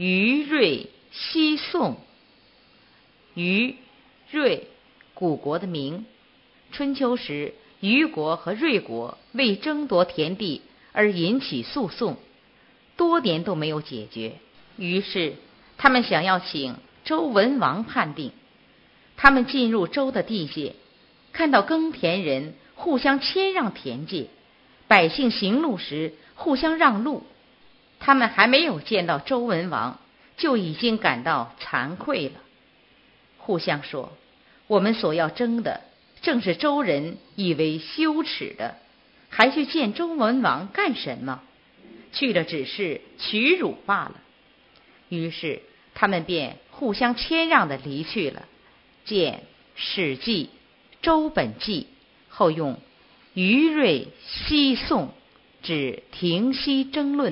虞芮西宋。虞、芮，古国的名。春秋时，虞国和芮国为争夺田地而引起诉讼，多年都没有解决。于是他们想要请周文王判定。他们进入周的地界，看到耕田人互相谦让田界，百姓行路时互相让路。他们还没有见到周文王，就已经感到惭愧了，互相说，我们所要争的正是周人以为羞耻的，还去见周文王干什么？去了只是屈辱罢了。于是他们便互相谦让地离去了。见《史记·周本纪》，后用虞芮西宋指停息争论。